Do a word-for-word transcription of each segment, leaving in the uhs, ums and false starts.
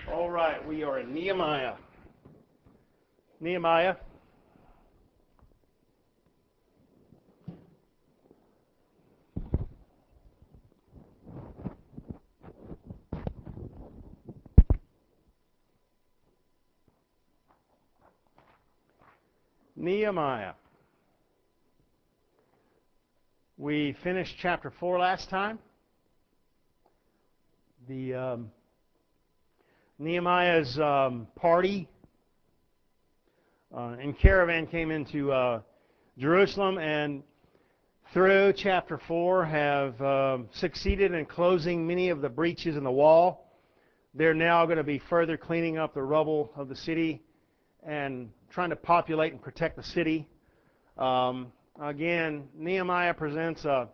All right, we are in Nehemiah. Nehemiah. Nehemiah. We finished chapter four last time. The um, Nehemiah's um, party uh, and caravan came into uh, Jerusalem, and through chapter four have uh, succeeded in closing many of the breaches in the wall. They're now going to be further cleaning up the rubble of the city and trying to populate and protect the city. Um, again, Nehemiah presents a,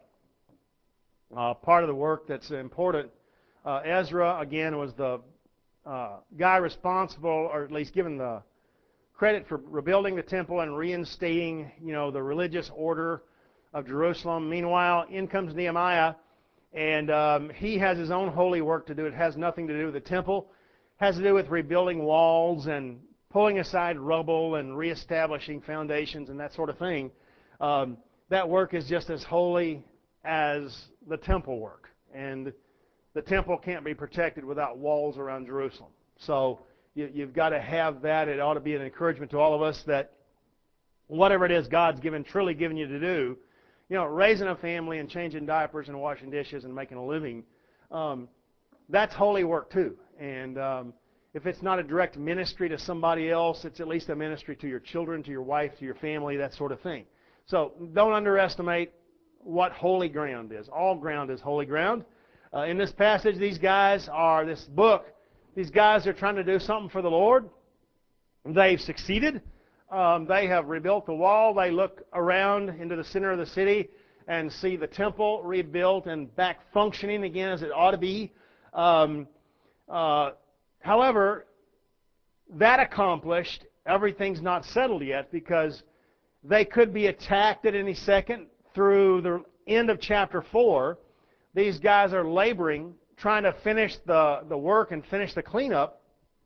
a part of the work that's important. Uh, Ezra, again, was the uh, guy responsible, or at least given the credit for rebuilding the temple and reinstating, you know, the religious order of Jerusalem. Meanwhile, in comes Nehemiah, and um, he has his own holy work to do. It has nothing to do with the temple. It has to do with rebuilding walls and pulling aside rubble and reestablishing foundations and that sort of thing. Um, that work is just as holy as the temple work. And the temple can't be protected without walls around Jerusalem. So you, you've got to have that. It ought to be an encouragement to all of us that whatever it is God's given, truly given you to do, you know, raising a family and changing diapers and washing dishes and making a living, um, that's holy work too. And um, if it's not a direct ministry to somebody else, it's at least a ministry to your children, to your wife, to your family, that sort of thing. So don't underestimate what holy ground is. All ground is holy ground. Uh, in this passage, these guys are, this book, these guys are trying to do something for the Lord. They've succeeded. Um, they have rebuilt the wall. They look around into the center of the city and see the temple rebuilt and back functioning again as it ought to be. Um, uh, however, that accomplished, everything's not settled yet, because they could be attacked at any second. Through the end of chapter four, these guys are laboring, trying to finish the, the work and finish the cleanup.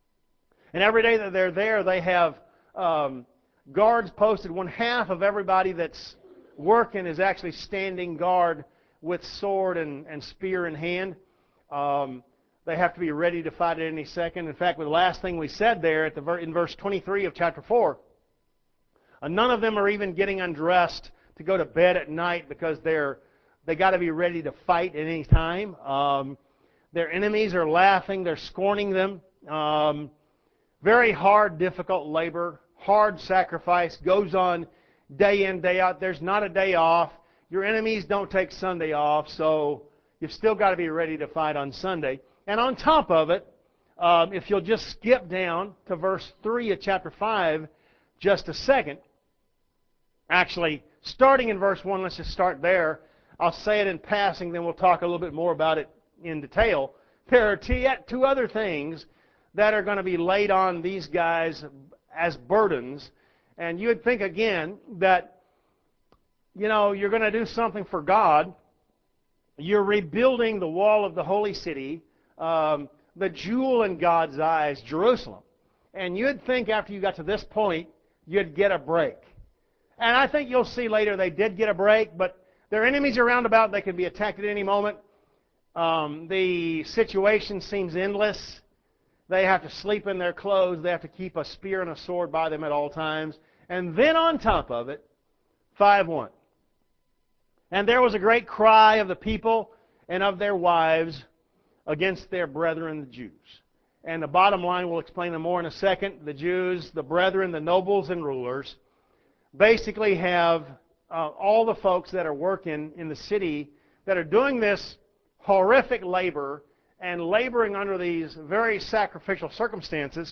And every day that they're there, they have um, guards posted. One half of everybody that's working is actually standing guard with sword and, and spear in hand. Um, they have to be ready to fight at any second. In fact, with the last thing we said there at the, in verse twenty-three of chapter four, uh, none of them are even getting undressed to go to bed at night, because they're they got to be ready to fight at any time. Um, their enemies are laughing. They're scorning them. Um, very hard, difficult labor, hard sacrifice, goes on day in, day out. There's not a day off. Your enemies don't take Sunday off, so you've still got to be ready to fight on Sunday. And on top of it, um, if you'll just skip down to verse three of chapter five just a second, actually, starting in verse one, let's just start there. I'll say it in passing, then we'll talk a little bit more about it in detail. There are two other things that are going to be laid on these guys as burdens. And you would think, again, that, you know, you're going to do something for God. You're rebuilding the wall of the holy city, um, the jewel in God's eyes, Jerusalem. And you'd think after you got to this point, you'd get a break. And I think you'll see later they did get a break, but their enemies are round about. They can be attacked at any moment. Um, the situation seems endless. They have to sleep in their clothes. They have to keep a spear and a sword by them at all times. And then on top of it, five one. And there was a great cry of the people and of their wives against their brethren, the Jews. And the bottom line, we'll explain them more in a second. The Jews, the brethren, the nobles and rulers, basically have uh, all the folks that are working in the city that are doing this horrific labor and laboring under these very sacrificial circumstances.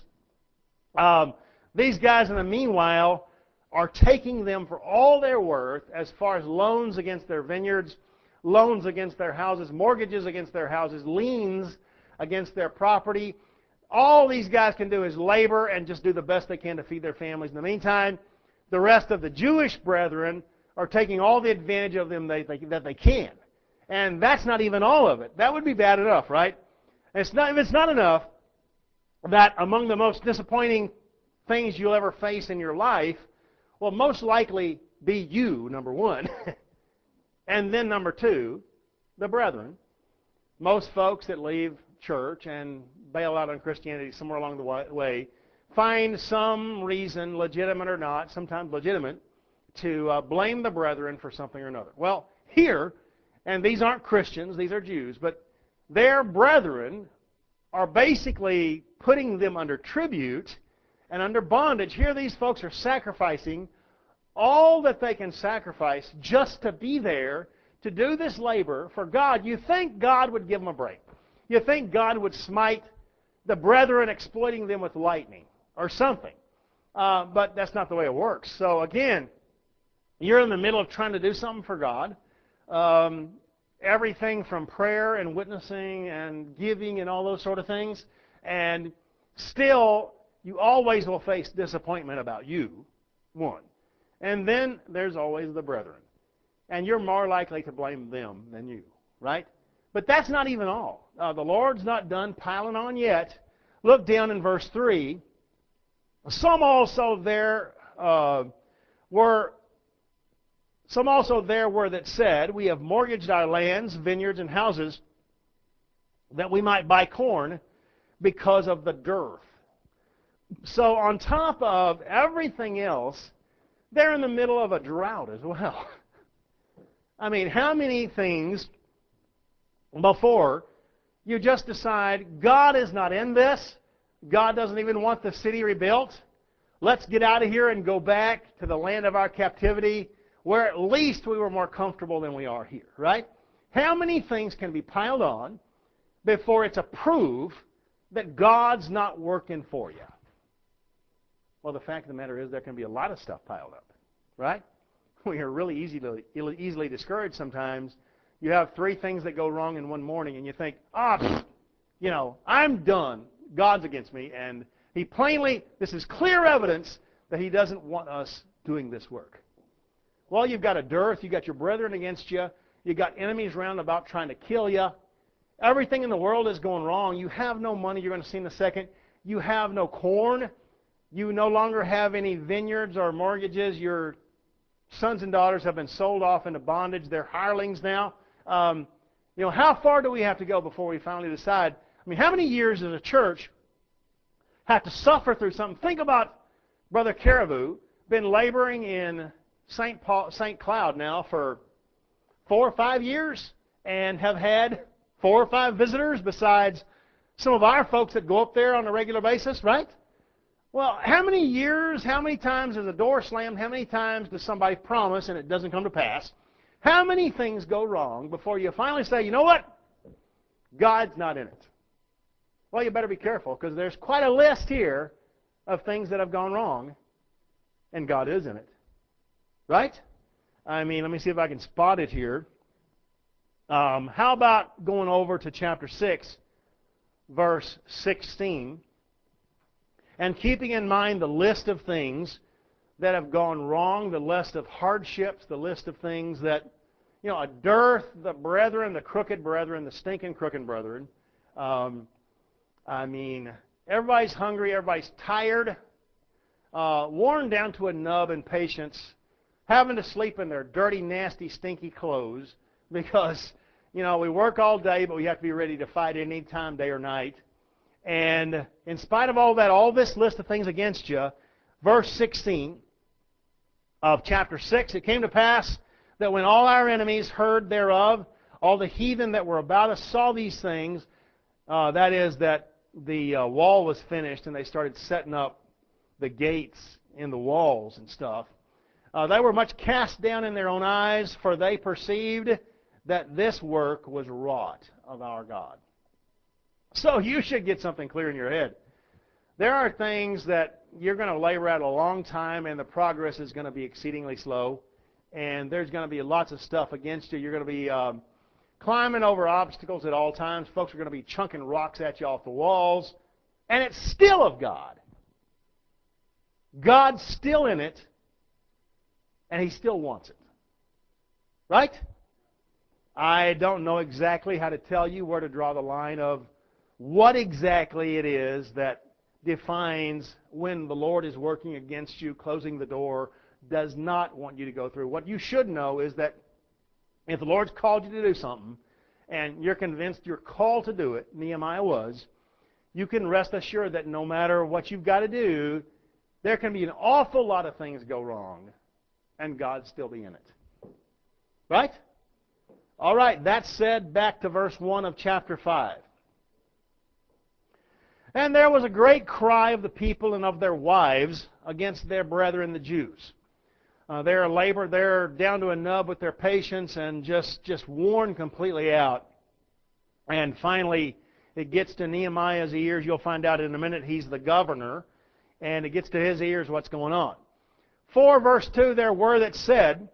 Um, these guys, in the meanwhile, are taking them for all they're worth as far as loans against their vineyards, loans against their houses, mortgages against their houses, liens against their property. All these guys can do is labor and just do the best they can to feed their families. In the meantime, the rest of the Jewish brethren are taking all the advantage of them they, they, that they can. And that's not even all of it. That would be bad enough, right? And it's not, if it's not enough, that among the most disappointing things you'll ever face in your life will most likely be you, number one, and then number two, the brethren. Most folks that leave church and bail out on Christianity somewhere along the way find some reason, legitimate or not, sometimes legitimate, to uh, blame the brethren for something or another. Well, here, and these aren't Christians, these are Jews, but their brethren are basically putting them under tribute and under bondage. Here these folks are sacrificing all that they can sacrifice just to be there to do this labor for God. You think God would give them a break. You think God would smite the brethren, exploiting them with lightning or something. Uh, but that's not the way it works. So again, you're in the middle of trying to do something for God. Um, everything from prayer and witnessing and giving and all those sort of things. And still, you always will face disappointment about you, one. And then there's always the brethren. And you're more likely to blame them than you, right? But that's not even all. Uh, the Lord's not done piling on yet. Look down in verse three. Some also there uh, were some also there were that said, we have mortgaged our lands, vineyards, and houses that we might buy corn because of the dearth. So on top of everything else, they're in the middle of a drought as well. I mean, how many things before you just decide God is not in this, God doesn't even want the city rebuilt, let's get out of here and go back to the land of our captivity where at least we were more comfortable than we are here, right? How many things can be piled on before it's a proof that God's not working for you? Well, the fact of the matter is there can be a lot of stuff piled up, right? We are really easy to, easily discouraged sometimes. You have three things that go wrong in one morning, and you think, ah, oh, you know, I'm done. God's against me. And he plainly, this is clear evidence that he doesn't want us doing this work. Well, you've got a dearth. You've got your brethren against you. You've got enemies round about trying to kill you. Everything in the world is going wrong. You have no money. You're going to see in a second. You have no corn. You no longer have any vineyards or mortgages. Your sons and daughters have been sold off into bondage. They're hirelings now. Um, you know, how far do we have to go before we finally decide? I mean, how many years does a church have to suffer through something? Think about Brother Caribou, been laboring in Saint Paul, Saint Cloud now for four or five years and have had four or five visitors besides some of our folks that go up there on a regular basis, right? Well, how many years, how many times is a door slammed, how many times does somebody promise and it doesn't come to pass? How many things go wrong before you finally say, you know what? God's not in it. Well, you better be careful because there's quite a list here of things that have gone wrong and God is in it. Right? I mean, let me see if I can spot it here. Um, how about going over to chapter six, verse sixteen, and keeping in mind the list of things that have gone wrong, the list of hardships, the list of things that, you know, a dearth, the brethren, the crooked brethren, the stinking crooked brethren. Um, I mean, everybody's hungry, everybody's tired, uh, worn down to a nub in patience, having to sleep in their dirty, nasty, stinky clothes because, you know, we work all day, but we have to be ready to fight any time, day or night. And in spite of all that, all this list of things against you, verse sixteen of chapter six, it came to pass that when all our enemies heard thereof, all the heathen that were about us saw these things, uh, that is, that the uh, wall was finished and they started setting up the gates in the walls and stuff, Uh, they were much cast down in their own eyes, for they perceived that this work was wrought of our God. So you should get something clear in your head. There are things that you're going to labor at a long time, and the progress is going to be exceedingly slow, and there's going to be lots of stuff against you. You're going to be um, climbing over obstacles at all times. Folks are going to be chunking rocks at you off the walls, and it's still of God. God's still in it, and he still wants it. Right? I don't know exactly how to tell you where to draw the line of what exactly it is that defines when the Lord is working against you, closing the door, does not want you to go through. What you should know is that if the Lord's called you to do something, and you're convinced you're called to do it, Nehemiah was, you can rest assured that no matter what you've got to do, there can be an awful lot of things go wrong, and God still be in it. Right? All right, that said, back to verse one of chapter five. And there was a great cry of the people and of their wives against their brethren the Jews. Uh, they're labor, they're down to a nub with their patience and just, just worn completely out. And finally, it gets to Nehemiah's ears. You'll find out in a minute he's the governor. And it gets to his ears what's going on. For verse two, there were that said,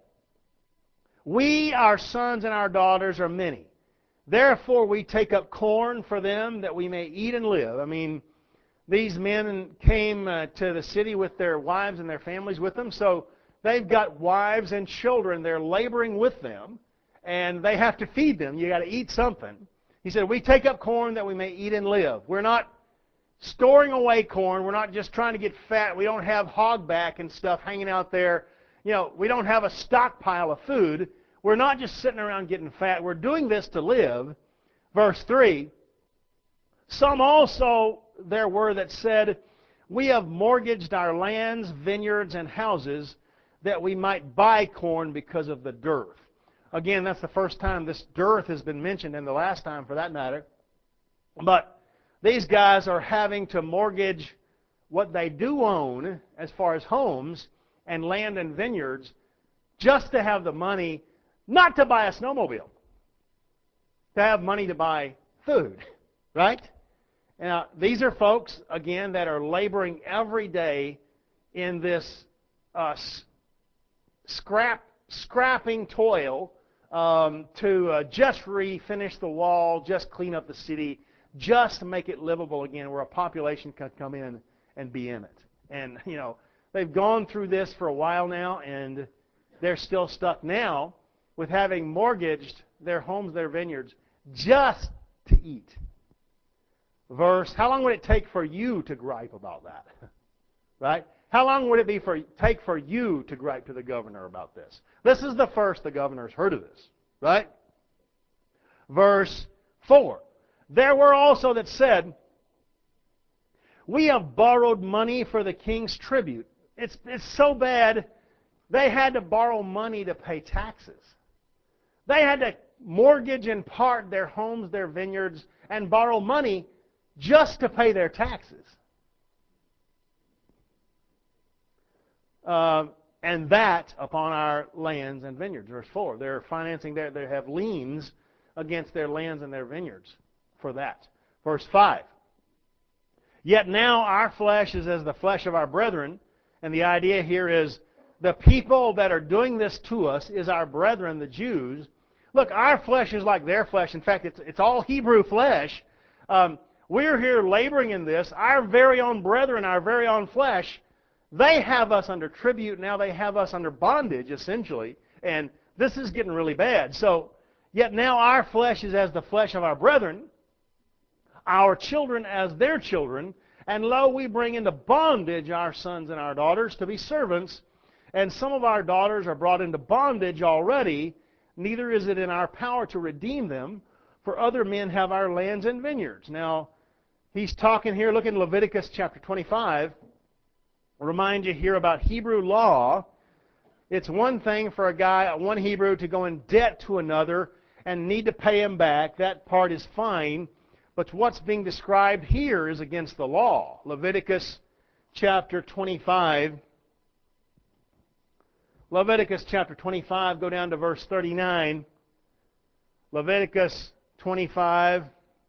we, our sons and our daughters, are many. Therefore we take up corn for them that we may eat and live. I mean, these men came uh, to the city with their wives and their families with them. So they've got wives and children. They're laboring with them. And they have to feed them. You got to eat something. He said, we take up corn that we may eat and live. We're not storing away corn. We're not just trying to get fat. We don't have hogback and stuff hanging out there. You know, we don't have a stockpile of food. We're not just sitting around getting fat. We're doing this to live. Verse three, some also there were that said, we have mortgaged our lands, vineyards, and houses that we might buy corn because of the dearth. Again, that's the first time this dearth has been mentioned, and the last time for that matter. But these guys are having to mortgage what they do own as far as homes and land and vineyards just to have the money, not to buy a snowmobile, to have money to buy food, right? Now, these are folks, again, that are laboring every day in this uh, scrap, scrapping toil um, to uh, just refinish the wall, just clean up the city, just to make it livable again, where a population can come in and be in it. And, you know, they've gone through this for a while now, and they're still stuck now with having mortgaged their homes, their vineyards, just to eat. Verse, how long would it take for you to gripe about that? Right? How long would it be for take for you to gripe to the governor about this? This is the first the governor's heard of this. Right? Verse four. There were also that said, we have borrowed money for the king's tribute. It's, it's so bad, they had to borrow money to pay taxes. They had to mortgage in part their homes, their vineyards, and borrow money just to pay their taxes. Uh, and that upon our lands and vineyards. Verse four. They're financing their, they have liens against their lands and their vineyards for that. Verse five. Yet now our flesh is as the flesh of our brethren. And the idea here is the people that are doing this to us is our brethren, the Jews. Look, our flesh is like their flesh. In fact, it's, it's all Hebrew flesh. Um, we're here laboring in this. Our very own brethren, our very own flesh, they have us under tribute. Now they have us under bondage, essentially. And this is getting really bad. So, yet now our flesh is as the flesh of our brethren, our children as their children, and lo, we bring into bondage our sons and our daughters to be servants, and some of our daughters are brought into bondage already, neither is it in our power to redeem them, for other men have our lands and vineyards. Now, he's talking here, look in Leviticus chapter twenty-five, I'll remind you here about Hebrew law. It's one thing for a guy, one Hebrew, to go in debt to another and need to pay him back. That part is fine. But what's being described here is against the law. Leviticus chapter twenty-five. Leviticus chapter twenty-five, go down to verse thirty-nine. Leviticus twenty-five,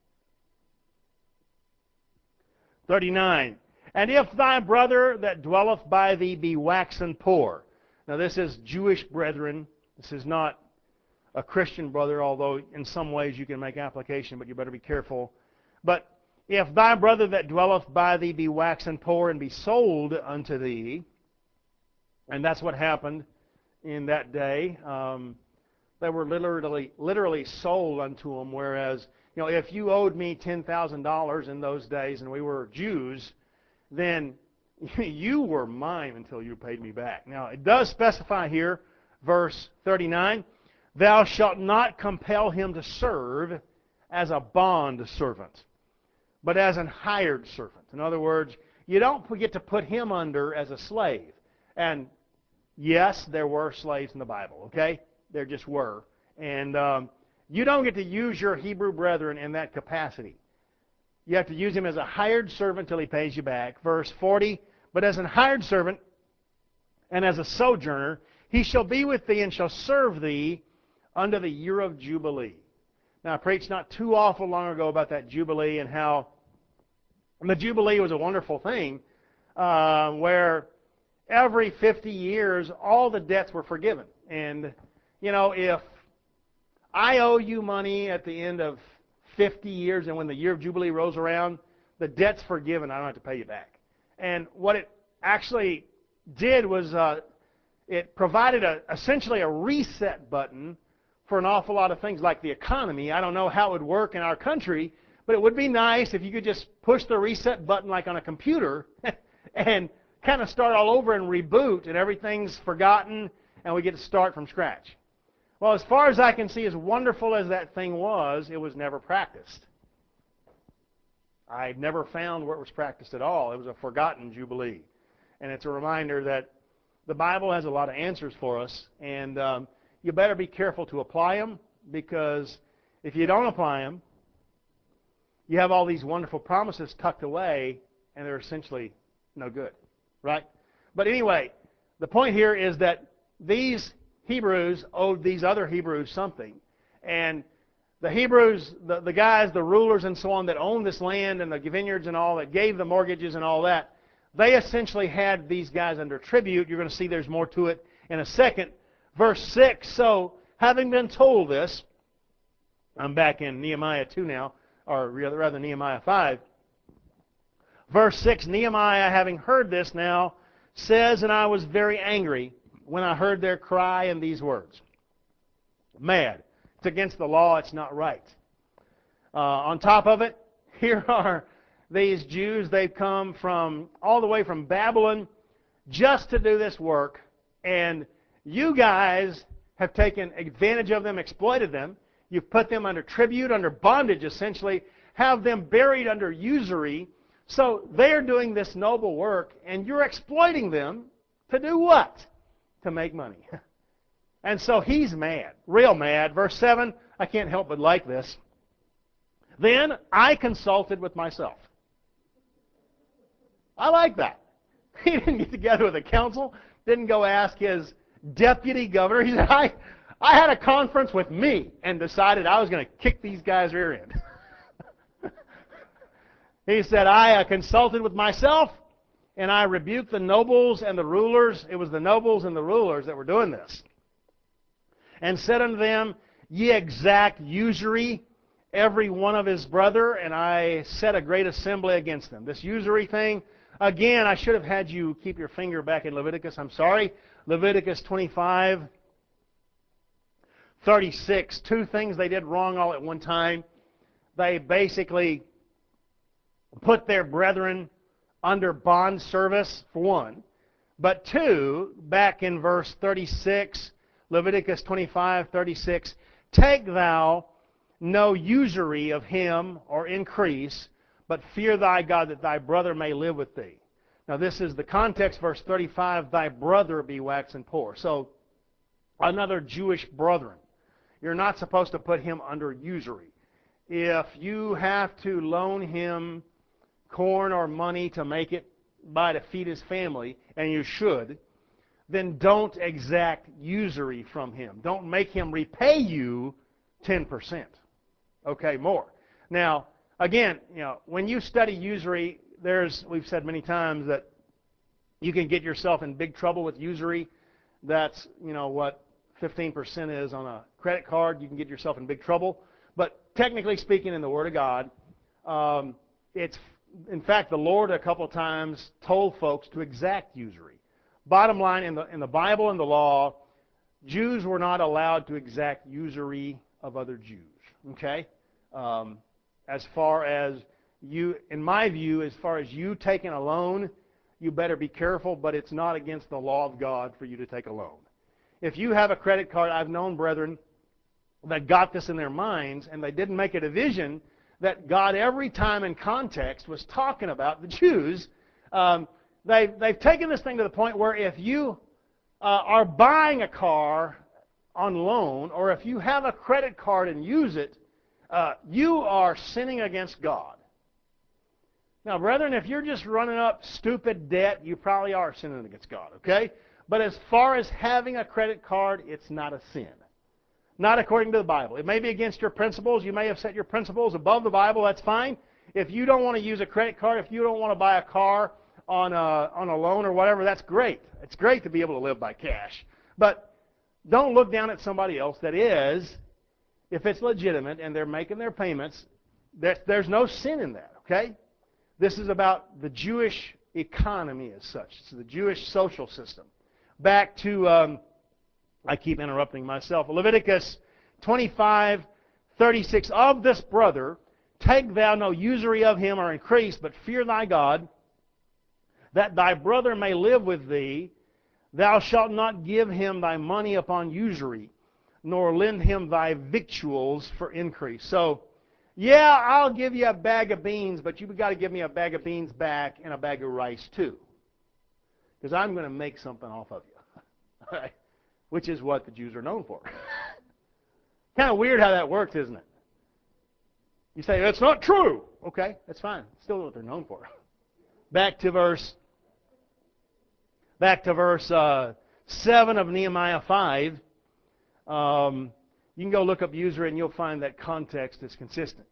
thirty-nine. And if thy brother that dwelleth by thee be waxen poor. Now this is Jewish brethren. This is not a Christian brother, although in some ways you can make application, but you better be careful. But if thy brother that dwelleth by thee be waxen poor and be sold unto thee, and that's what happened in that day. Um, they were literally literally sold unto them, whereas, you know, if you owed me ten thousand dollars in those days and we were Jews, then you were mine until you paid me back. Now, it does specify here, verse thirty-nine, thou shalt not compel him to serve as a bond servant, but as an hired servant. In other words, you don't get to put him under as a slave. And yes, there were slaves in the Bible, okay? There just were. And um, you don't get to use your Hebrew brethren in that capacity. You have to use him as a hired servant till he pays you back. Verse forty, but as an hired servant and as a sojourner, he shall be with thee and shall serve thee unto the year of Jubilee. Now, I preached not too awful long ago about that Jubilee and how the Jubilee was a wonderful thing uh, where every fifty years all the debts were forgiven. And, you know, if I owe you money at the end of fifty years, and when the year of Jubilee rolls around, the debt's forgiven. I don't have to pay you back. And what it actually did was uh, it provided a, essentially a reset button for an awful lot of things like the economy. I don't know how it would work in our country, but it would be nice if you could just push the reset button like on a computer and kind of start all over and reboot, and everything's forgotten, and we get to start from scratch. Well, as far as I can see, as wonderful as that thing was, it was never practiced. I never found where it was practiced at all. It was a forgotten Jubilee. And it's a reminder that the Bible has a lot of answers for us, and um, you better be careful to apply them, because if you don't apply them, you have all these wonderful promises tucked away, and they're essentially no good, right? But anyway, the point here is that these Hebrews owed these other Hebrews something, and the Hebrews, the, the guys, the rulers and so on that owned this land and the vineyards and all that, gave the mortgages and all that, they essentially had these guys under tribute. You're going to see there's more to it in a second. Verse six, so having been told this, I'm back in Nehemiah two now, or rather Nehemiah five. Verse six, Nehemiah, having heard this now, says, and I was very angry when I heard their cry in these words. Mad. It's against the law. It's not right. Uh, on top of it, here are these Jews. They've come from all the way from Babylon just to do this work, and you guys have taken advantage of them, exploited them. You've put them under tribute, under bondage, essentially, have them buried under usury. So they're doing this noble work, and you're exploiting them to do what? To make money. And so he's mad, real mad. Verse seven, I can't help but like this. Then I consulted with myself. I like that. He didn't get together with a council, didn't go ask his deputy governor. He said, I, I had a conference with me and decided I was going to kick these guys' rear end. He said, I uh, consulted with myself, and I rebuked the nobles and the rulers. It was the nobles and the rulers that were doing this. And said unto them, ye exact usury, every one of his brother, and I set a great assembly against them. This usury thing, again, I should have had you keep your finger back in Leviticus. I'm sorry. Leviticus twenty-five, thirty-six. Two things they did wrong all at one time. They basically put their brethren under bond service, for one. But two, back in verse thirty-six, Leviticus twenty-five, thirty-six, take thou no usury of him or increase, but fear thy God that thy brother may live with thee. Now this is the context, verse thirty-five, thy brother be waxen poor. So another Jewish brethren. You're not supposed to put him under usury. If you have to loan him corn or money to make it by to feed his family, and you should, then don't exact usury from him. Don't make him repay you ten percent. Okay, more. Now, again, you know, when you study usury, there's, we've said many times that you can get yourself in big trouble with usury. That's, you know, what fifteen percent is on a credit card. You can get yourself in big trouble. But technically speaking, in the Word of God, um, it's, in fact, the Lord a couple of times told folks to exact usury. Bottom line, in the, in the Bible and the law, Jews were not allowed to exact usury of other Jews. Okay? Um, as far as you, in my view, as far as you taking a loan, you better be careful, but it's not against the law of God for you to take a loan. If you have a credit card, I've known brethren that got this in their minds, and they didn't make a division that God every time in context was talking about the Jews. Um, they've, they've taken this thing to the point where if you uh, are buying a car on loan, or if you have a credit card and use it, uh, you are sinning against God. Now, brethren, if you're just running up stupid debt, you probably are sinning against God, okay? But as far as having a credit card, it's not a sin. Not according to the Bible. It may be against your principles. You may have set your principles above the Bible. That's fine. If you don't want to use a credit card, if you don't want to buy a car on a, on a loan or whatever, that's great. It's great to be able to live by cash. But don't look down at somebody else that is, if it's legitimate and they're making their payments, there, there's no sin in that, okay? This is about the Jewish economy as such. It's the Jewish social system. Back to, um, I keep interrupting myself, Leviticus twenty-five, thirty-six, of this brother, take thou no usury of him or increase, but fear thy God, that thy brother may live with thee. Thou shalt not give him thy money upon usury, nor lend him thy victuals for increase. So, yeah, I'll give you a bag of beans, but you've got to give me a bag of beans back and a bag of rice too. Because I'm going to make something off of you. All right? Which is what the Jews are known for. Kind of weird how that works, isn't it? You say, that's not true. Okay, that's fine. Still what they're known for. Back to verse, back to verse uh, seven of Nehemiah five. Um, You can go look up usury and you'll find that context is consistent.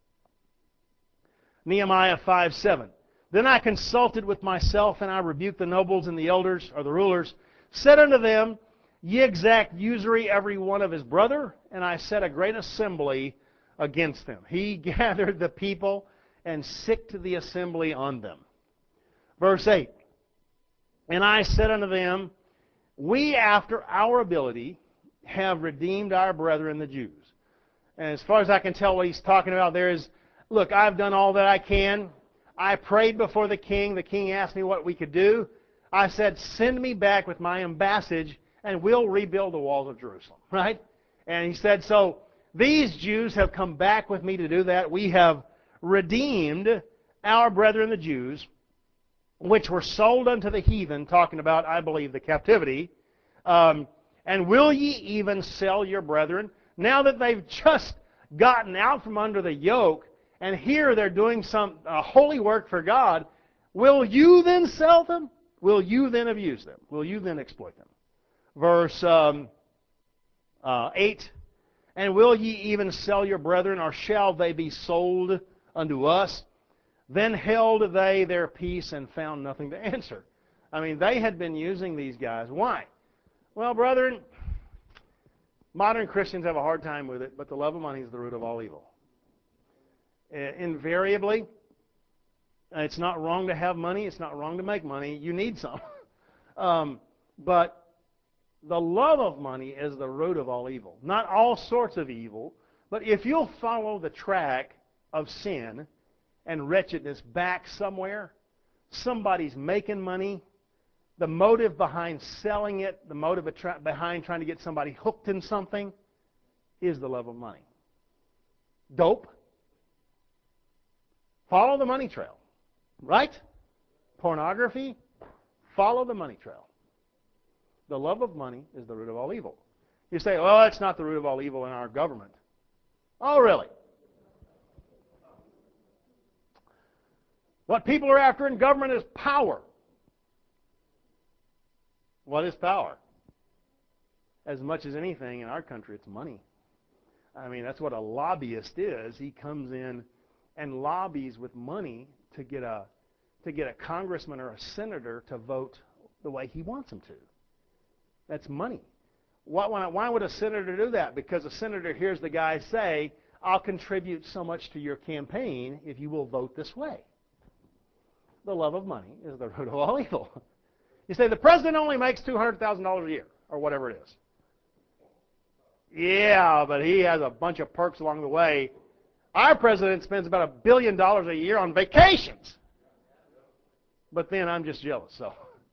Nehemiah five seven. Then I consulted with myself, and I rebuked the nobles and the elders, or the rulers, said unto them, Ye exact usury every one of his brother, and I set a great assembly against them. He gathered the people and sicked the assembly on them. Verse eight. And I said unto them, We after our ability have redeemed our brethren the Jews. And as far as I can tell what he's talking about there is, look, I've done all that I can. I prayed before the king. The king asked me what we could do. I said, send me back with my ambassage and we'll rebuild the walls of Jerusalem. Right? And he said, so these Jews have come back with me to do that. We have redeemed our brethren the Jews, which were sold unto the heathen, talking about, I believe, the captivity. Um, And will ye even sell your brethren? Now that they've just gotten out from under the yoke, and here they're doing some uh, holy work for God, will you then sell them? Will you then abuse them? Will you then exploit them? Verse um, uh, eight, And will ye even sell your brethren, or shall they be sold unto us? Then held they their peace and found nothing to answer. I mean, they had been using these guys. Why? Well, brethren, modern Christians have a hard time with it, but the love of money is the root of all evil. Uh, invariably, it's not wrong to have money. It's not wrong to make money. You need some. um, but the love of money is the root of all evil. Not all sorts of evil, but if you'll follow the track of sin and wretchedness back somewhere, somebody's making money. The motive behind selling it, the motive behind trying to get somebody hooked in something is the love of money. Dope. Follow the money trail. Right? Pornography. Follow the money trail. The love of money is the root of all evil. You say, well, that's not the root of all evil in our government. Oh, really? What people are after in government is power. What is power? As much as anything in our country, it's money. I mean, that's what a lobbyist is. He comes in and lobbies with money to get a to get a congressman or a senator to vote the way he wants them to. That's money. Why, why, why would a senator do that? Because a senator hears the guy say, I'll contribute so much to your campaign if you will vote this way. The love of money is the root of all evil. You say, the president only makes two hundred thousand dollars a year, or whatever it is. Yeah, but he has a bunch of perks along the way. Our president spends about a billion dollars a year on vacations. But then I'm just jealous, so.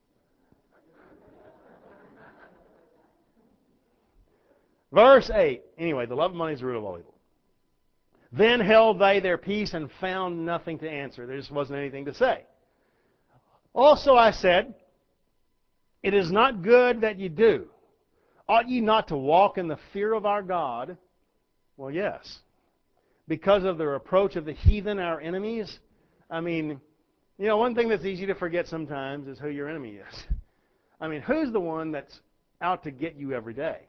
Verse eight. Anyway, the love of money is the root of all evil. Then held they their peace and found nothing to answer. There just wasn't anything to say. Also I said, it is not good that ye do. Ought ye not to walk in the fear of our God? Well, yes. Because of the reproach of the heathen, our enemies. I mean, you know, one thing that's easy to forget sometimes is who your enemy is. I mean, who's the one that's out to get you every day?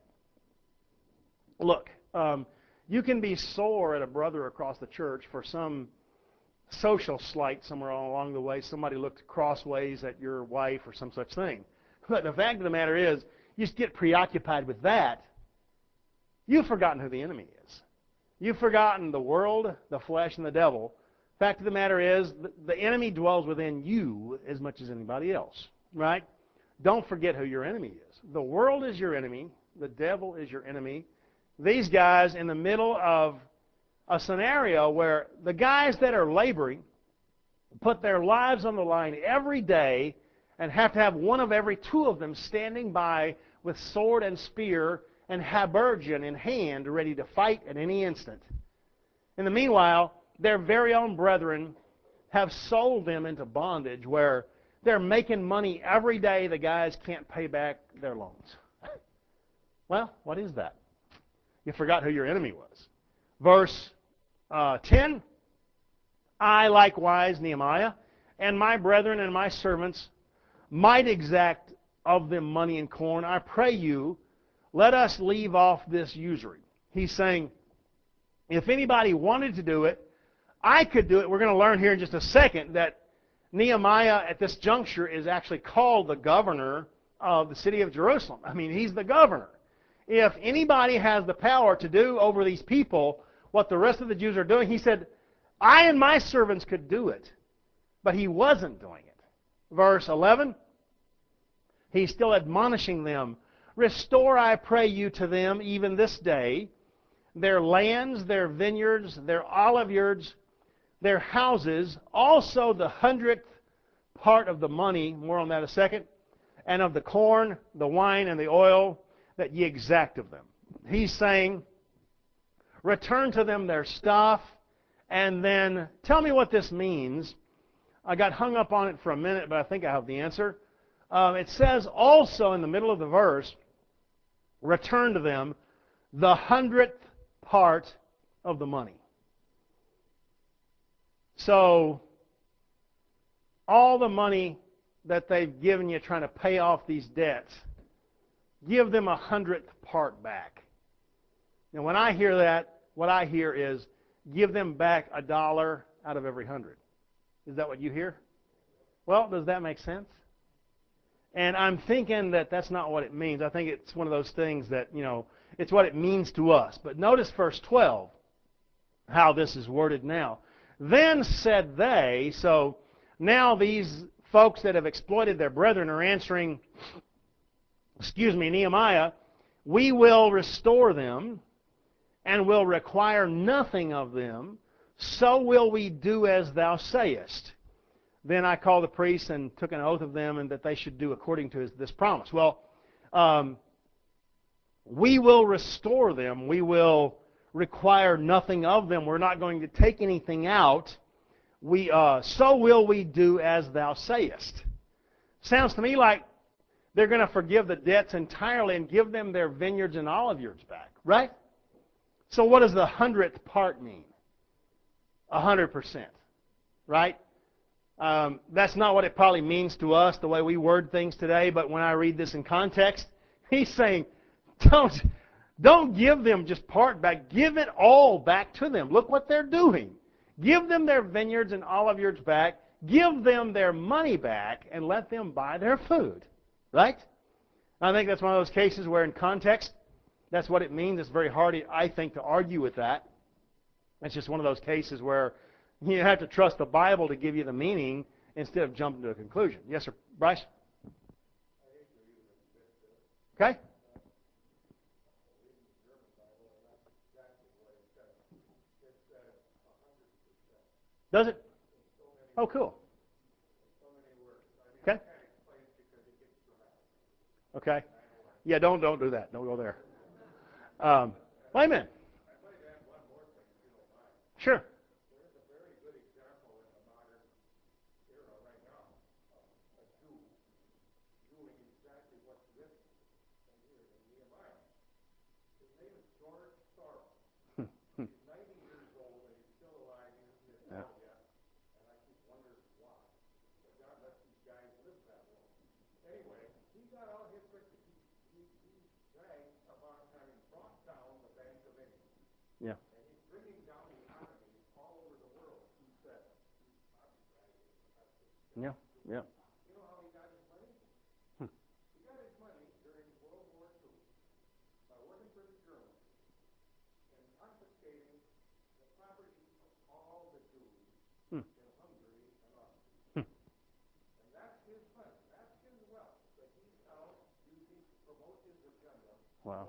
Look, um, you can be sore at a brother across the church for some social slight somewhere along the way. Somebody looked crossways at your wife or some such thing. But the fact of the matter is, you just get preoccupied with that. You've forgotten who the enemy is. You've forgotten the world, the flesh, and the devil. Fact of the matter is, the enemy dwells within you as much as anybody else, right? Don't forget who your enemy is. The world is your enemy. The devil is your enemy. These guys in the middle of a scenario where the guys that are laboring put their lives on the line every day and have to have one of every two of them standing by with sword and spear and habergeon in hand ready to fight at any instant. In the meanwhile, their very own brethren have sold them into bondage where they're making money every day the guys can't pay back their loans. Well, what is that? You forgot who your enemy was. Verse uh, ten, I likewise, Nehemiah, and my brethren and my servants might exact of them money and corn. I pray you, let us leave off this usury. He's saying, if anybody wanted to do it, I could do it. We're going to learn here in just a second that Nehemiah at this juncture is actually called the governor of the city of Jerusalem. I mean, he's the governor. If anybody has the power to do over these people what the rest of the Jews are doing, he said, I and my servants could do it. But he wasn't doing it. Verse eleven, he's still admonishing them. Restore, I pray you, to them even this day their lands, their vineyards, their oliveyards, their houses, also the hundredth part of the money, more on that in a second, and of the corn, the wine, and the oil, that ye exact of them. He's saying, return to them their stuff, and then tell me what this means. I got hung up on it for a minute, but I think I have the answer. Um, it says also in the middle of the verse, return to them the hundredth part of the money. So, all the money that they've given you trying to pay off these debts, give them a hundredth part back. Now, when I hear that, what I hear is, give them back a dollar out of every hundred. Is that what you hear? Well, does that make sense? And I'm thinking that that's not what it means. I think it's one of those things that, you know, it's what it means to us. But notice verse twelve, how this is worded now. Then said they, so now these folks that have exploited their brethren are answering, excuse me, Nehemiah, we will restore them and will require nothing of them, so will we do as thou sayest. Then I called the priests and took an oath of them, and that they should do according to his, this promise. Well, um, we will restore them. We will require nothing of them. We're not going to take anything out. We, uh, so will we do as thou sayest. Sounds to me like they're going to forgive the debts entirely and give them their vineyards and oliveyards back, right? So what does the hundredth part mean? A hundred percent, right? Um, that's not what it probably means to us, the way we word things today, but when I read this in context, he's saying, don't, don't give them just part back. Give it all back to them. Look what they're doing. Give them their vineyards and oliveyards back. Give them their money back and let them buy their food. Right? I think that's one of those cases where in context, that's what it means. It's very hard, I think, to argue with that. It's just one of those cases where you have to trust the Bible to give you the meaning instead of jumping to a conclusion. Yes, sir. Bryce? Okay? Does it? Oh, cool. Okay. Okay. Yeah, don't don't do that. Don't go there. Um, wait a minute. Sure. Hmm. Yeah. Yeah. Yeah. Yeah. Hmm. Hmm. Hmm. Wow.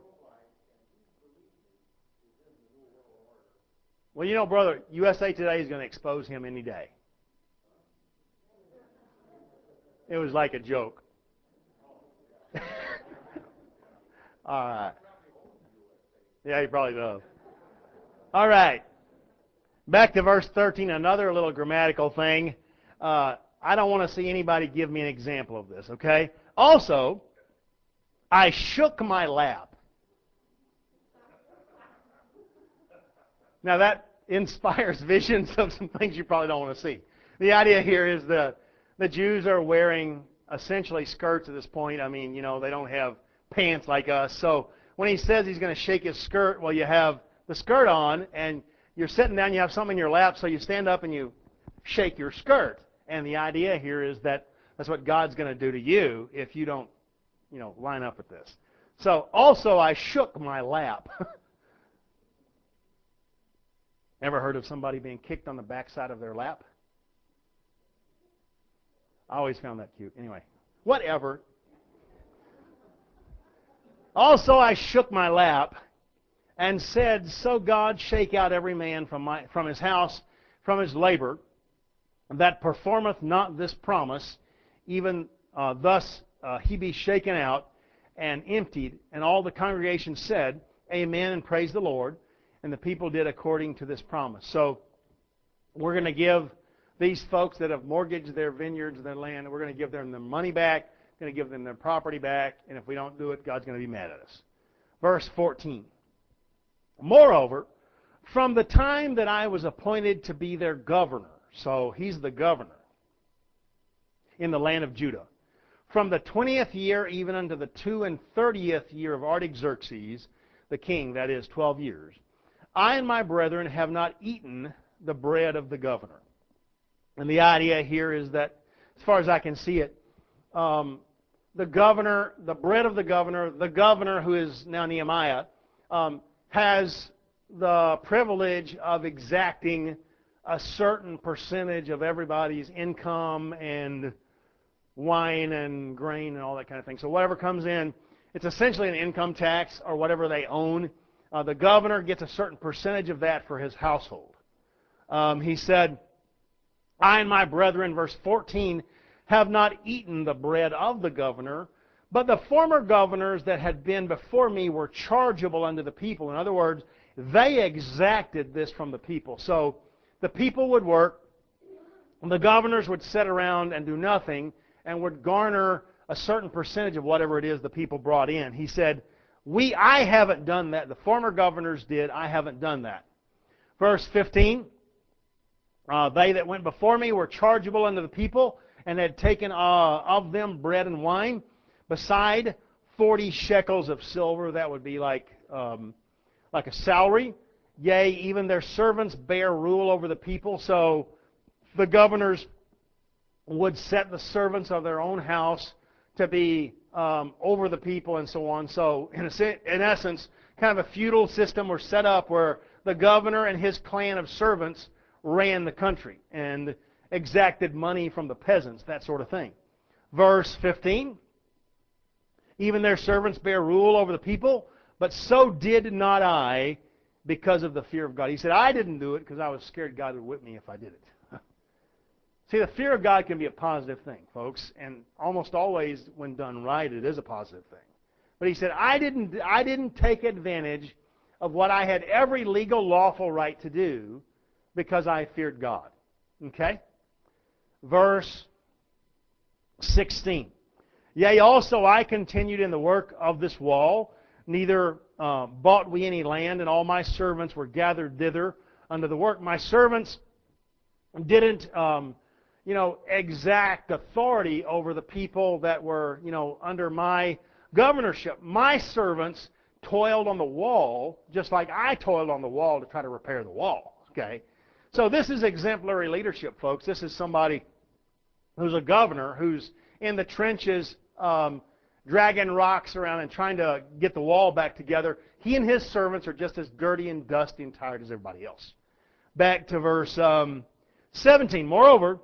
Well, you know, brother, U S A Today is going to expose him any day. It was like a joke. All right. Yeah, he probably does. All right. Back to verse thirteen, another little grammatical thing. Uh, I don't want to see anybody give me an example of this, okay? Also, I shook my lap. Now that inspires visions of some things you probably don't want to see. The idea here is the the Jews are wearing essentially skirts at this point. I mean, you know, they don't have pants like us. So when he says he's going to shake his skirt, well, you have the skirt on and you're sitting down, you have something in your lap, so you stand up and you shake your skirt. And the idea here is that that's what God's going to do to you if you don't, you know, line up with this. So also I shook my lap. Ever heard of somebody being kicked on the backside of their lap? I always found that cute. Anyway, whatever. Also I shook my lap and said, so God shake out every man from, my, from his house, from his labor, that performeth not this promise, even uh, thus uh, he be shaken out and emptied. And all the congregation said, Amen, and praise the Lord. And the people did according to this promise. So we're going to give these folks that have mortgaged their vineyards and their land, we're going to give them their money back, we're going to give them their property back, and if we don't do it, God's going to be mad at us. Verse fourteen. Moreover, from the time that I was appointed to be their governor, so he's the governor in the land of Judah, from the twentieth year even unto the two and thirtieth year of Artaxerxes, the king, that is twelve years, I and my brethren have not eaten the bread of the governor. And the idea here is that, as far as I can see it, um, the governor, the bread of the governor, the governor who is now Nehemiah, um, has the privilege of exacting a certain percentage of everybody's income and wine and grain and all that kind of thing. So whatever comes in, it's essentially an income tax or whatever they own. Uh, the governor gets a certain percentage of that for his household. Um, he said, I and my brethren, verse fourteen, have not eaten the bread of the governor, but the former governors that had been before me were chargeable unto the people. In other words, they exacted this from the people. So the people would work, and the governors would sit around and do nothing, and would garner a certain percentage of whatever it is the people brought in. He said, We, I haven't done that. The former governors did. I haven't done that. Verse fifteen, uh, they that went before me were chargeable unto the people, and had taken uh, of them bread and wine, beside forty shekels of silver. That would be like um, like a salary. Yea, even their servants bear rule over the people. So the governors would set the servants of their own house to be um, over the people and so on. So in, a, in essence, kind of a feudal system was set up where the governor and his clan of servants ran the country and exacted money from the peasants, that sort of thing. Verse fifteen, even their servants bear rule over the people, but so did not I because of the fear of God. He said, I didn't do it because I was scared God would whip me if I did it. See, the fear of God can be a positive thing, folks, and almost always, when done right, it is a positive thing. But he said, I didn't, I didn't take advantage of what I had every legal, lawful right to do because I feared God. Okay? Verse sixteen. Yea, also I continued in the work of this wall, neither uh, bought we any land, and all my servants were gathered thither unto the work. My servants didn't, um, you know, exact authority over the people that were, you know, under my governorship. My servants toiled on the wall, just like I toiled on the wall to try to repair the wall. Okay? So this is exemplary leadership, folks. This is somebody who's a governor who's in the trenches um, dragging rocks around and trying to get the wall back together. He and his servants are just as dirty and dusty and tired as everybody else. Back to verse um, seventeen. Moreover,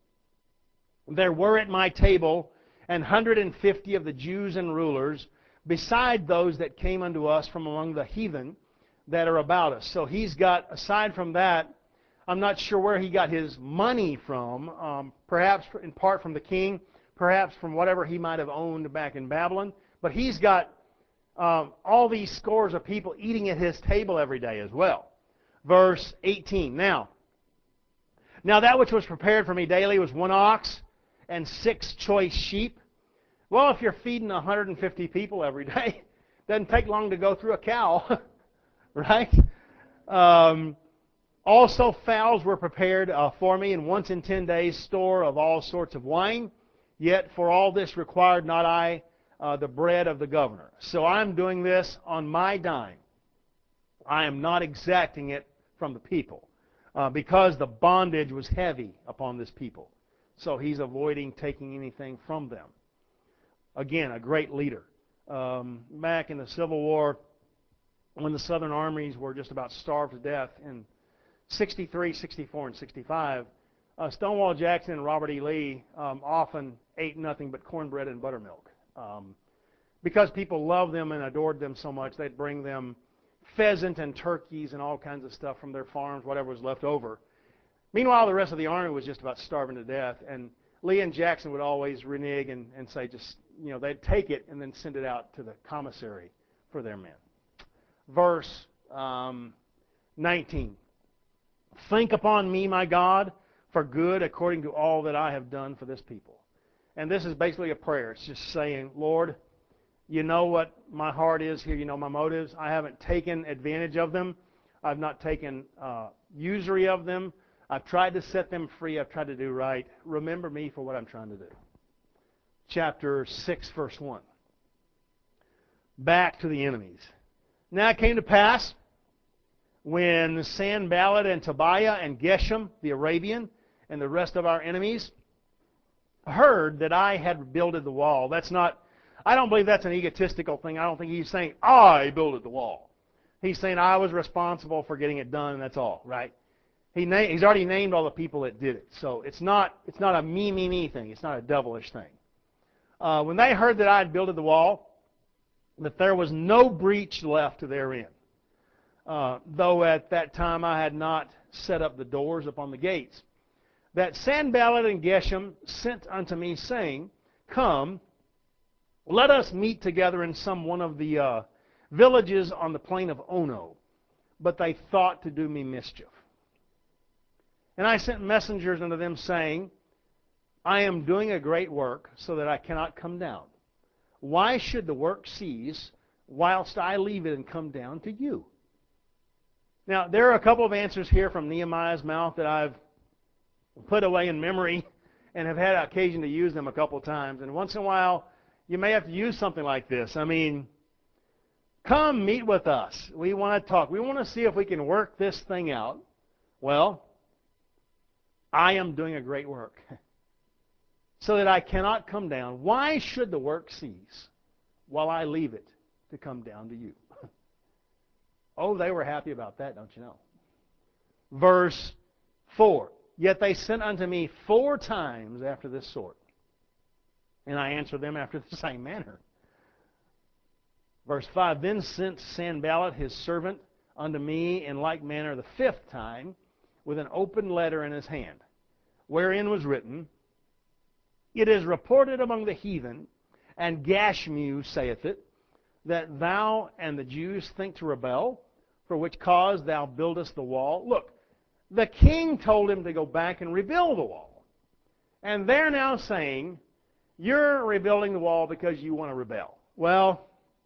there were at my table an hundred and fifty of the Jews and rulers, beside those that came unto us from among the heathen that are about us. So he's got, aside from that, I'm not sure where he got his money from, um, perhaps in part from the king, perhaps from whatever he might have owned back in Babylon. But he's got um, all these scores of people eating at his table every day as well. Verse eighteen. Now, now that which was prepared for me daily was one ox and six choice sheep. Well, if you're feeding one hundred fifty people every day, it doesn't take long to go through a cow, right? Um, also, fowls were prepared uh, for me, and once in ten days store of all sorts of wine. Yet for all this required not I uh, the bread of the governor. So I'm doing this on my dime. I am not exacting it from the people, uh, because the bondage was heavy upon this people. So he's avoiding taking anything from them. Again, a great leader. Um, back in the Civil War, when the Southern armies were just about starved to death in sixty-three, sixty-four, and sixty-five, uh, Stonewall Jackson and Robert E. Lee um, often ate nothing but cornbread and buttermilk. Um, because people loved them and adored them so much, they'd bring them pheasant and turkeys and all kinds of stuff from their farms, whatever was left over. Meanwhile, the rest of the army was just about starving to death, and Lee and Jackson would always renege and, and say, just, you know, they'd take it and then send it out to the commissary for their men. Verse um, nineteen. Think upon me, my God, for good according to all that I have done for this people. And this is basically a prayer. It's just saying, Lord, you know what my heart is here. You know my motives. I haven't taken advantage of them. I've not taken uh, usury of them. I've tried to set them free. I've tried to do right. Remember me for what I'm trying to do. Chapter six, verse one. Back to the enemies. Now it came to pass, when Sanballat and Tobiah and Geshem, the Arabian, and the rest of our enemies heard that I had builded the wall. That's not, I don't believe that's an egotistical thing. I don't think he's saying, I builded the wall. He's saying, I was responsible for getting it done, and that's all, right? He na- he's already named all the people that did it. So it's not, it's not a me, me, me thing. It's not a devilish thing. Uh, when they heard that I had builded the wall, that there was no breach left therein. Uh, though at that time I had not set up the doors upon the gates. That Sanballat and Geshem sent unto me, saying, Come, let us meet together in some one of the uh, villages on the plain of Ono. But they thought to do me mischief. And I sent messengers unto them, saying, I am doing a great work, so that I cannot come down. Why should the work cease, whilst I leave it and come down to you? Now, there are a couple of answers here from Nehemiah's mouth that I've put away in memory and have had occasion to use them a couple of times. And once in a while, you may have to use something like this. I mean, come meet with us. We want to talk. We want to see if we can work this thing out. Well, I am doing a great work, so that I cannot come down. Why should the work cease while I leave it to come down to you? Oh, they were happy about that, don't you know? Verse four. Yet they sent unto me four times after this sort, and I answered them after the same manner. Verse five. Then sent Sanballat his servant unto me in like manner the fifth time, with an open letter in his hand. wherein was written, It is reported among the heathen, and Gashmu saith it, that thou and the Jews think to rebel, for which cause thou buildest the wall. Look, the king told him to go back and rebuild the wall. And they're now saying, you're rebuilding the wall because you want to rebel. Well,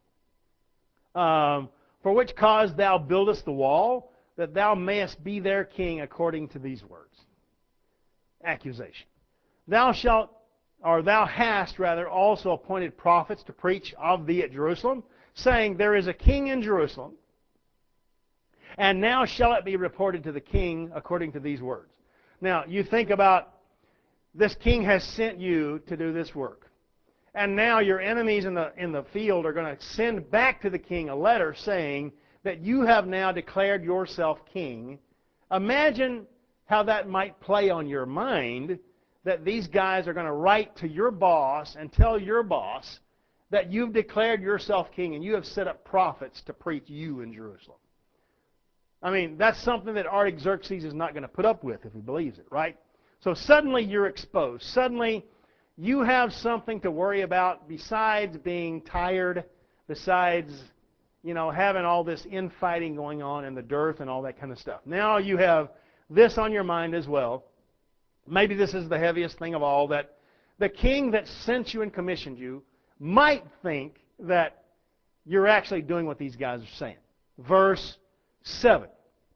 um, for which cause thou buildest the wall, that thou mayest be their king according to these words. Accusation. Thou shalt, or thou hast rather, also appointed prophets to preach of thee at Jerusalem, saying, There is a king in Jerusalem, and now shall it be reported to the king according to these words. Now, you think about this king has sent you to do this work. And now your enemies in the, in the field are going to send back to the king a letter saying that you have now declared yourself king. Imagine how that might play on your mind, that these guys are going to write to your boss and tell your boss that you've declared yourself king and you have set up prophets to preach you in Jerusalem. I mean, that's something that Artaxerxes is not going to put up with if he believes it, right? So suddenly you're exposed. Suddenly you have something to worry about besides being tired, besides, you know, having all this infighting going on in the dearth and all that kind of stuff. Now you have this on your mind as well. Maybe this is the heaviest thing of all, that the king that sent you and commissioned you might think that you're actually doing what these guys are saying. Verse seven.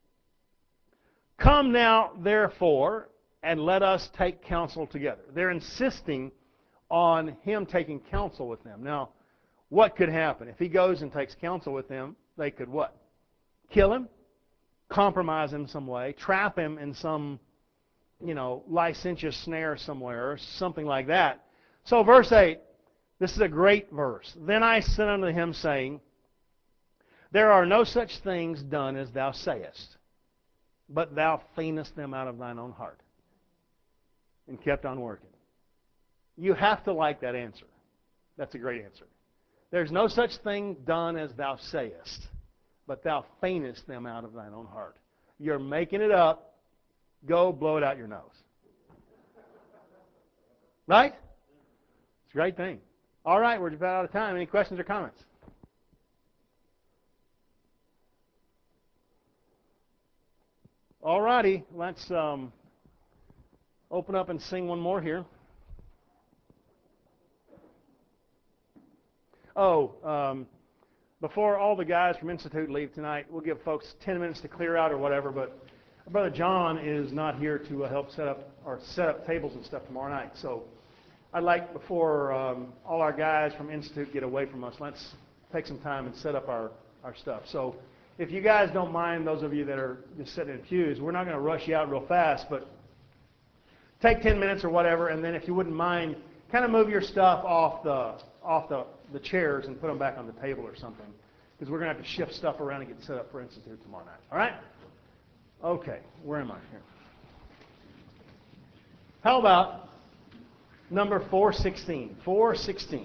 Come now, therefore, and let us take counsel together. They're insisting on him taking counsel with them. Now, what could happen? If he goes and takes counsel with them, they could what? Kill him, compromise him some way, trap him in some, you know, licentious snare somewhere, something like that. So verse eight, this is a great verse. Then I said unto him, saying, There are no such things done as thou sayest, but thou feignest them out of thine own heart. And kept on working. You have to like that answer. That's a great answer. There's no such thing done as thou sayest, but thou feignest them out of thine own heart. You're making it up. Go blow it out your nose. Right? It's a great thing. All right, we're about out of time. Any questions or comments? All righty, let's um, open up and sing one more here. Oh, um, before all the guys from Institute leave tonight, we'll give folks ten minutes to clear out or whatever, but Brother John is not here to uh, help set up or set up tables and stuff tomorrow night. So I'd like, before um, all our guys from Institute get away from us, let's take some time and set up our, our stuff. So if you guys don't mind, those of you that are just sitting in pews, we're not going to rush you out real fast, but take ten minutes or whatever, and then if you wouldn't mind, kind of move your stuff off the off the, the chairs and put them back on the table or something, because we're going to have to shift stuff around and get set up for Institute tomorrow night. All right? Okay, where am I here? How about number four sixteen? four sixteen.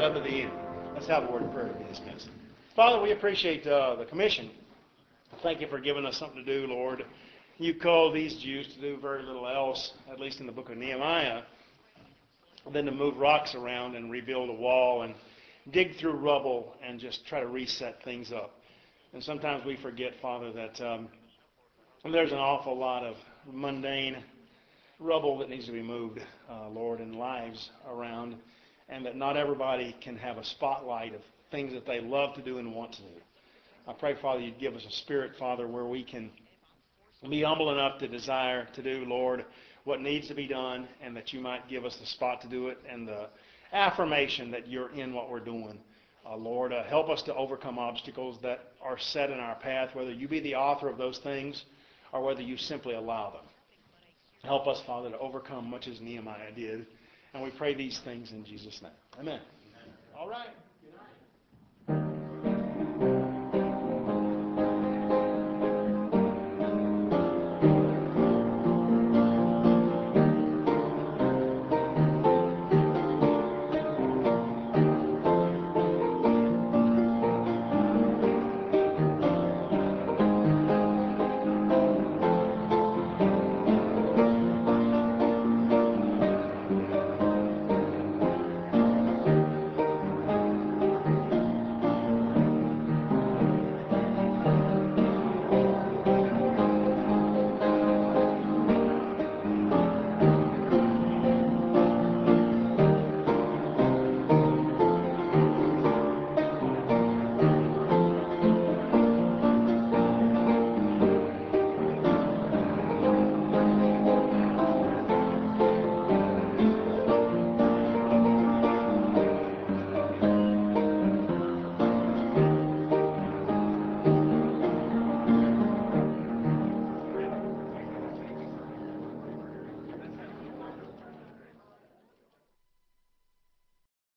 unto the end. Let's have a word of prayer to be dismissed. Father, we appreciate uh, the commission. Thank you for giving us something to do, Lord. You called these Jews to do very little else, at least in the book of Nehemiah, than to move rocks around and rebuild a wall and dig through rubble and just try to reset things up. And sometimes we forget, Father, that um, there's an awful lot of mundane rubble that needs to be moved, uh, Lord, in lives around, and that not everybody can have a spotlight of things that they love to do and want to do. I pray, Father, you'd give us a spirit, Father, where we can be humble enough to desire to do, Lord, what needs to be done, and that you might give us the spot to do it and the affirmation that you're in what we're doing. Uh, Lord, uh, help us to overcome obstacles that are set in our path, whether you be the author of those things or whether you simply allow them. Help us, Father, to overcome much as Nehemiah did. And we pray these things in Jesus' name. Amen. All right.